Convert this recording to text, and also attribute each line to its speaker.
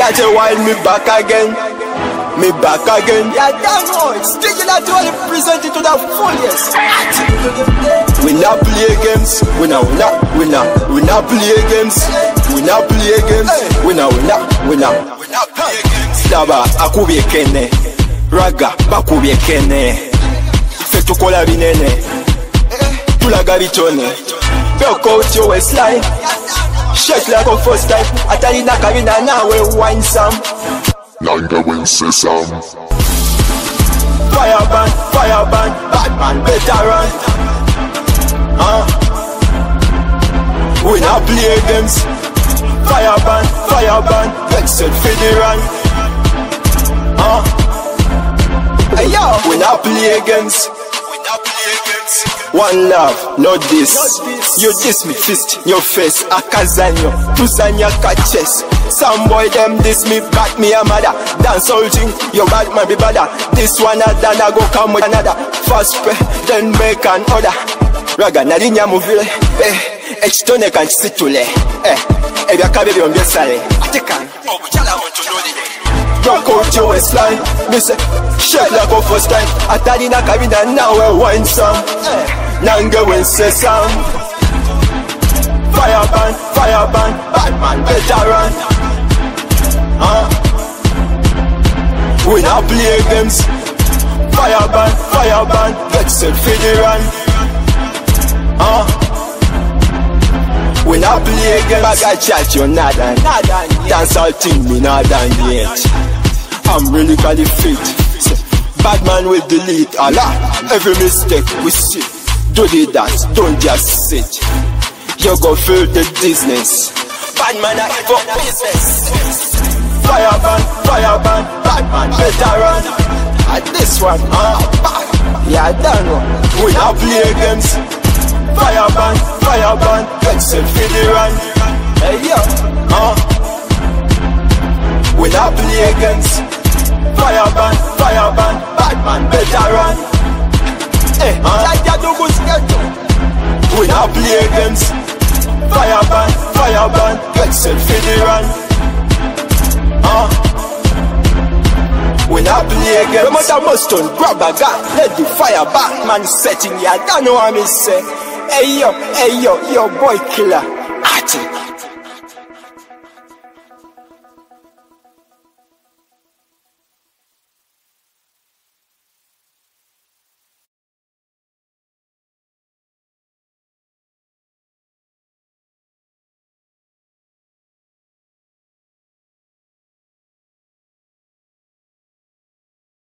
Speaker 1: That's why me back again. Me back again. Yeah, damn right. Still that all presented to the fullest. We not play games. We not play games. We not play games. We not play games. Daba akubye kene. Raga bakubye kene. Fe tukola binene. Tulaga bitone. Broke out your waistline. Shake like a first time. Atali na kabina nawe wine some.
Speaker 2: Nanga when say some.
Speaker 1: Fireban, Batman, veteran. We not play games. Fireban, vexed for the run. Hey yo, we not play games. One love, not this. You diss me fist, your face, akazanyo, tuzanya catches. Some boy them diss me, back me a mother. Dance all thing, your bad man be bada. This one a done, I go come with another. Fast pay, then make an order. Raga nadinya muvile, extone kan situle. Ebya kabeli ombye sale. Atekan, chala want to know the rock out your waistline. Me say, shake like a first time. Atali na kabina now we wine some. Nanga when say some. Fireban, Batman, veteran. We not play games. Fireban, vexed for the run. We not play games. Bag a chat, you not done. Dance all thing, me not done yet. I'm really fit. Bad man will delete a lot. Every mistake we see. Do the dance, don't just sit. You go feel the business. Bad man a for business. Fireban, Batman, veteran. And this one, yeah, I don't know. We not play games. Fireban, vexed for the run. Hey yo, we not play games. Fireban, Batman, veteran. Hey, we not play games. Fireban, vexed for the run. We not play games. Remember Muston, grab a gun, let the fire back, man setting ya. Don't know what I say. Hey yo, your boy killer. Ati.